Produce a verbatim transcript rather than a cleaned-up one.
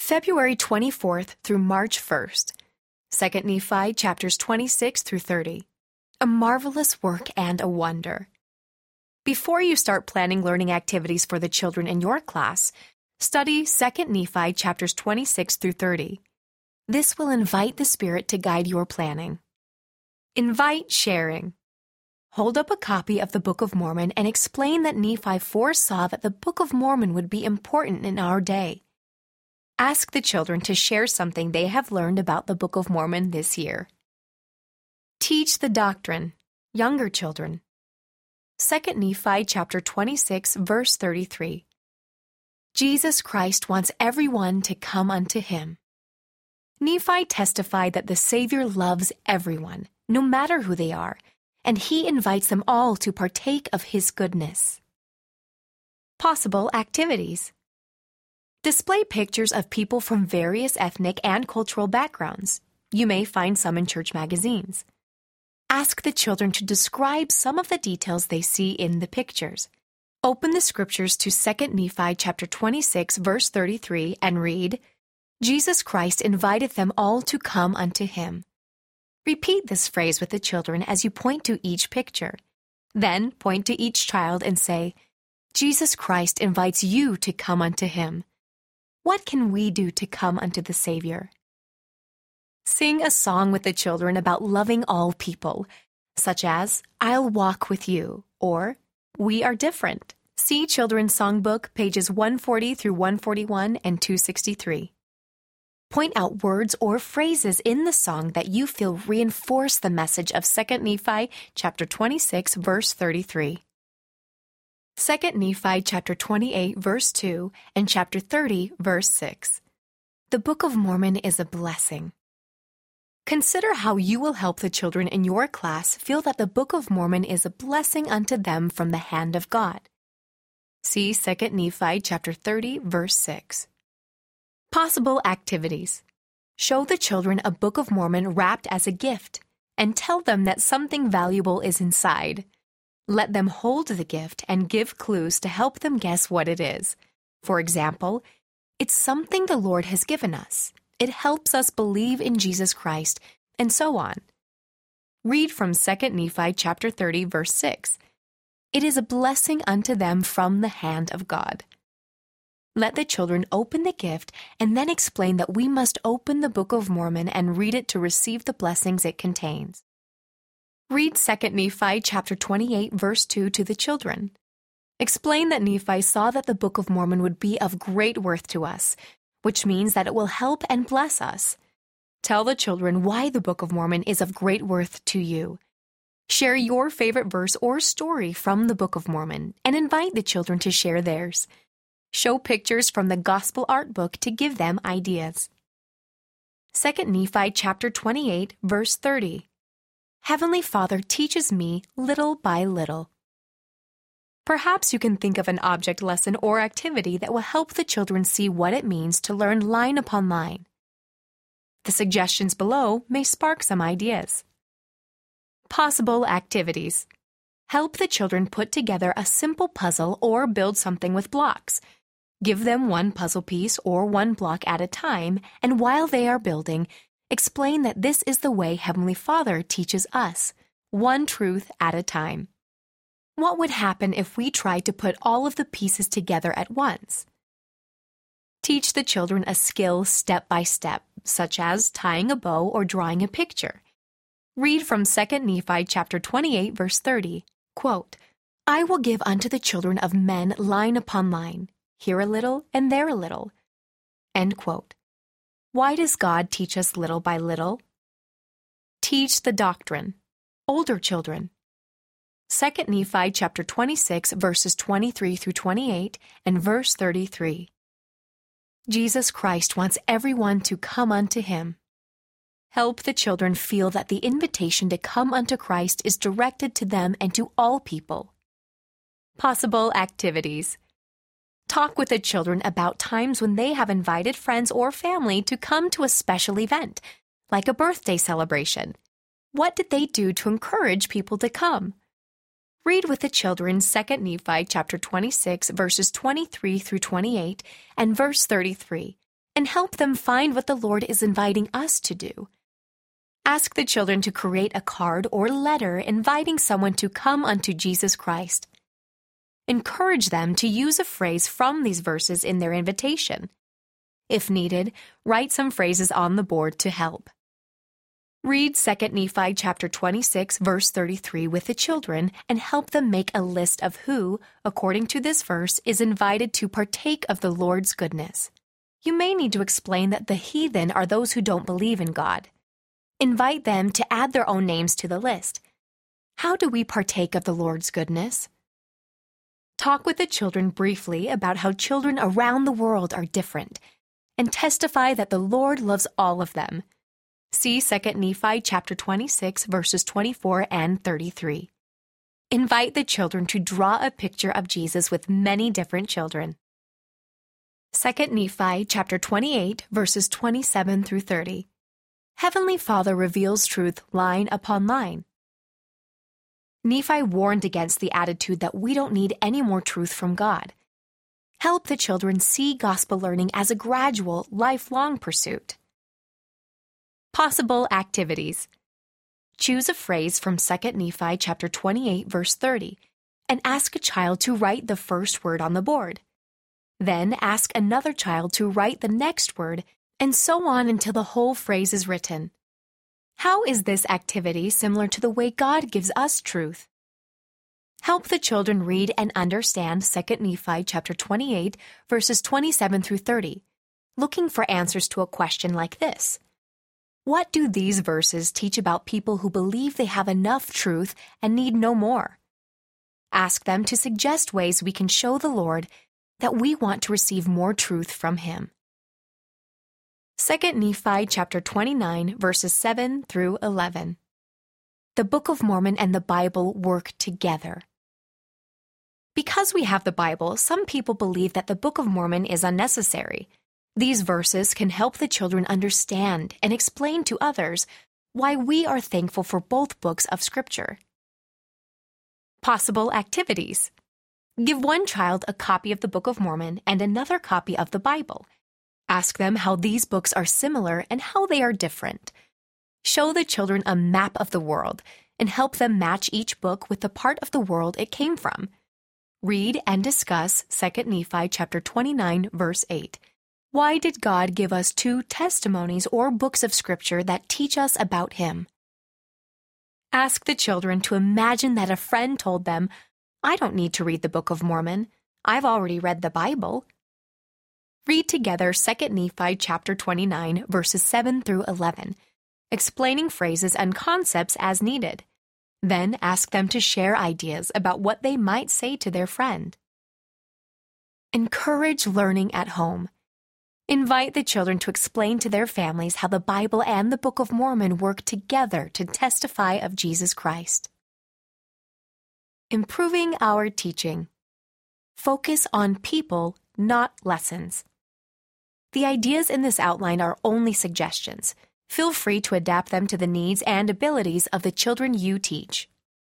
February twenty-fourth through March first. Second Nephi chapters twenty-six through thirty. A marvelous work and a wonder. Before you start planning learning activities for the children in your class, study Second Nephi chapters twenty-six through thirty. This will invite the Spirit to guide your planning. Invite sharing. Hold up a copy of the Book of Mormon and explain that Nephi foresaw that the Book of Mormon would be important in our day. Ask the children to share something they have learned about the Book of Mormon this year. Teach the doctrine, younger children. Second Nephi chapter twenty-six, verse thirty-three. Jesus Christ wants everyone to come unto him. Nephi testified that the Savior loves everyone, no matter who they are, and he invites them all to partake of his goodness. Possible activities. Display pictures of people from various ethnic and cultural backgrounds. You may find some in church magazines. Ask the children to describe some of the details they see in the pictures. Open the scriptures to Second Nephi chapter twenty-six, verse thirty-three, and read, Jesus Christ inviteth them all to come unto him. Repeat this phrase with the children as you point to each picture. Then point to each child and say, Jesus Christ invites you to come unto him. What can we do to come unto the Savior? Sing a song with the children about loving all people, such as, I'll walk with you, or We are different. See Children's Songbook, pages one forty through one forty-one and two sixty-three. Point out words or phrases in the song that you feel reinforce the message of Second Nephi chapter twenty-six, verse thirty-three. Second Nephi chapter twenty-eight, verse two, and chapter thirty, verse six. The Book of Mormon is a blessing. Consider how you will help the children in your class feel that the Book of Mormon is a blessing unto them from the hand of God. See Second Nephi chapter thirty, verse six. Possible activities. Show the children a Book of Mormon wrapped as a gift, and tell them that something valuable is inside. Let them hold the gift and give clues to help them guess what it is. For example, it's something the Lord has given us. It helps us believe in Jesus Christ, and so on. Read from Second Nephi chapter thirty, verse six. It is a blessing unto them from the hand of God. Let the children open the gift and then explain that we must open the Book of Mormon and read it to receive the blessings it contains. Read Second Nephi chapter twenty-eight, verse two to the children. Explain that Nephi saw that the Book of Mormon would be of great worth to us, which means that it will help and bless us. Tell the children why the Book of Mormon is of great worth to you. Share your favorite verse or story from the Book of Mormon and invite the children to share theirs. Show pictures from the Gospel Art Book to give them ideas. Second Nephi chapter twenty-eight, verse thirty. Heavenly Father teaches me little by little. Perhaps you can think of an object lesson or activity that will help the children see what it means to learn line upon line. The suggestions below may spark some ideas. Possible activities. Help the children put together a simple puzzle or build something with blocks. Give them one puzzle piece or one block at a time, and while they are building, explain that this is the way Heavenly Father teaches us, one truth at a time. What would happen if we tried to put all of the pieces together at once? Teach the children a skill step by step, such as tying a bow or drawing a picture. Read from Second Nephi chapter twenty-eight, verse thirty, quote, I will give unto the children of men line upon line, here a little and there a little. End quote. Why does God teach us little by little? Teach the doctrine. Older children. Second Nephi chapter twenty-six, verses twenty-three through twenty-eight, and verse thirty-three. Jesus Christ wants everyone to come unto him. Help the children feel that the invitation to come unto Christ is directed to them and to all people. Possible activities. Talk with the children about times when they have invited friends or family to come to a special event, like a birthday celebration. What did they do to encourage people to come? Read with the children Second Nephi chapter twenty-six, verses twenty-three through twenty-eight, and verse thirty-three, and help them find what the Lord is inviting us to do. Ask the children to create a card or letter inviting someone to come unto Jesus Christ. Encourage them to use a phrase from these verses in their invitation. If needed, write some phrases on the board to help. Read Second Nephi chapter twenty-six, verse thirty-three with the children and help them make a list of who, according to this verse, is invited to partake of the Lord's goodness. You may need to explain that the heathen are those who don't believe in God. Invite them to add their own names to the list. How do we partake of the Lord's goodness? Talk with the children briefly about how children around the world are different, and testify that the Lord loves all of them. See Second Nephi chapter twenty-six, verses twenty-four and thirty-three. Invite the children to draw a picture of Jesus with many different children. Second Nephi chapter twenty-eight, verses twenty-seven through thirty. Heavenly Father reveals truth line upon line. Nephi warned against the attitude that we don't need any more truth from God. Help the children see gospel learning as a gradual, lifelong pursuit. Possible activities. Choose a phrase from Second Nephi chapter twenty-eight, verse thirty, and ask a child to write the first word on the board. Then ask another child to write the next word, and so on until the whole phrase is written. How is this activity similar to the way God gives us truth? Help the children read and understand Second Nephi chapter twenty-eight, verses twenty-seven through thirty, looking for answers to a question like this. What do these verses teach about people who believe they have enough truth and need no more? Ask them to suggest ways we can show the Lord that we want to receive more truth from Him. Second Nephi chapter twenty-nine, verses seven through eleven. The Book of Mormon and the Bible work together. Because we have the Bible, some people believe that the Book of Mormon is unnecessary. These verses can help the children understand and explain to others why we are thankful for both books of Scripture. Possible activities. Give one child a copy of the Book of Mormon and another copy of the Bible. Ask them how these books are similar and how they are different. Show the children a map of the world and help them match each book with the part of the world it came from. Read and discuss Second Nephi chapter twenty-nine, verse eight. Why did God give us two testimonies or books of Scripture that teach us about Him? Ask the children to imagine that a friend told them, I don't need to read the Book of Mormon. I've already read the Bible. Read together Second Nephi chapter twenty-nine, verses seven through eleven, explaining phrases and concepts as needed. Then ask them to share ideas about what they might say to their friend. Encourage learning at home. Invite the children to explain to their families how the Bible and the Book of Mormon work together to testify of Jesus Christ. Improving our teaching. Focus on people, not lessons. The ideas in this outline are only suggestions. Feel free to adapt them to the needs and abilities of the children you teach.